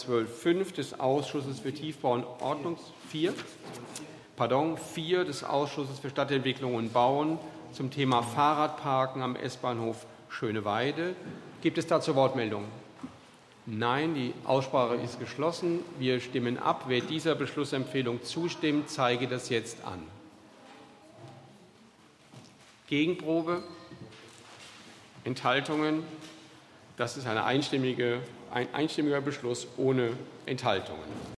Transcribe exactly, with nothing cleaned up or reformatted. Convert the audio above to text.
zwölf Punkt fünf des Ausschusses für Tiefbau und Ordnungs vier, pardon, vier des Ausschusses für Stadtentwicklung und Bauen zum Thema Fahrradparken am S-Bahnhof Schöneweide. Gibt es dazu Wortmeldungen? Nein, die Aussprache ist geschlossen. Wir stimmen ab. Wer dieser Beschlussempfehlung zustimmt, zeige das jetzt an. Gegenprobe? Enthaltungen? Das ist eine einstimmige, ein einstimmiger Beschluss ohne Enthaltungen.